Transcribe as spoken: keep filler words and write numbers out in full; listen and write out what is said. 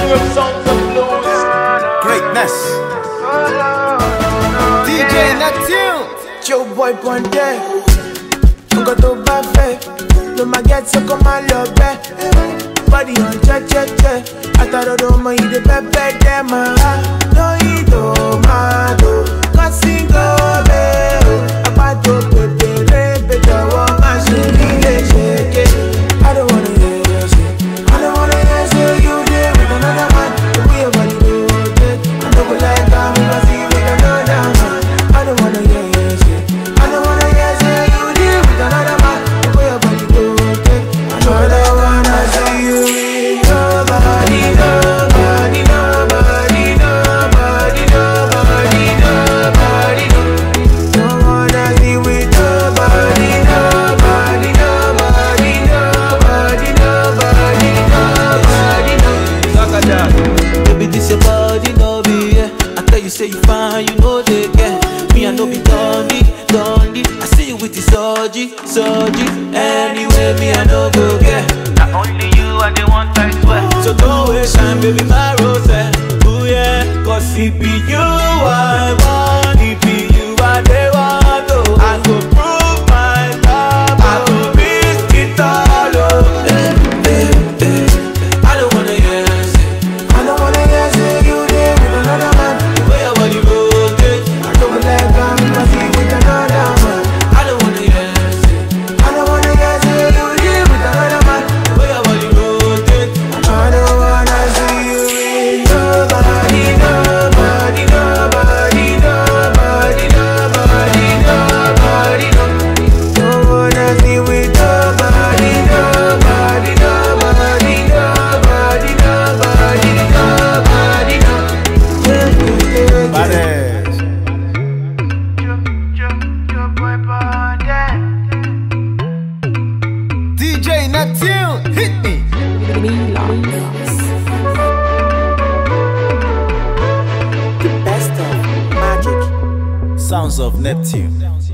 Pure sounds of blues. Greatness. D J Neptune. Joe boy Ponte. Nko to ba fe. No ma get so come and love be. Body on che che che. Ataro do mo ide pepe dem ah. No ido ma do. Cause go be. Apato pepe pepe do ma shiri le shake. I don't wanna hear you say. I don't wanna hear say you there with another man. The way your body do it. I don't go like I'm gonna see you with another man. I don't wanna hear you say. I don't wanna hear say you there with another man. The way your body do it. I don't wanna see you with nobody, nobody, nobody, nobody, nobody, nobody. Don't wanna see with nobody, nobody, nobody, nobody, nobody, nobody. Baby, this your body, no be, yeah. I tell you, say you fine, you know they get. Me, I know be dundee, dundee. I see you with the surgery, surgery. Anyway, me, I know go get. Not only you are the one I swear. So don't waste time, baby, my rose. Ooh, yeah. Cause it be you I want, it be you I they want, oh. I go prove my love, I go risk it all, oh. Eh, eh, eh. I don't wanna hear say, I don't wanna hear say you there with another man. the way your body rotate. I don't go like I'm gonna see with another man. I don't wanna hear say, I don't wanna hear say you there with another man. the way your body rotate. I don't wanna see you with nobody, nobody, nobody, nobody, nobody, nobody, no. Don't wanna see with nobody, nobody, nobody, nobody, nobody, nobody, no. Yeah, yeah, yeah. Badass. Joe, Joe, Joe boy Ponte. D J Neptune. Hit me. The best of magic. Sounds of Neptune.